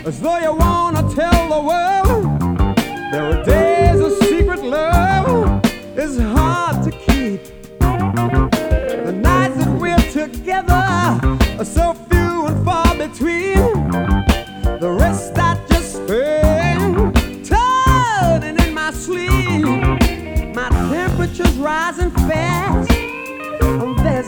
as though you wanna tell the world. There are days a secret love is hard to keep. The nights that we're together are so few and far between. The rest I just spend turning in my sleep. My temperature's rising fast.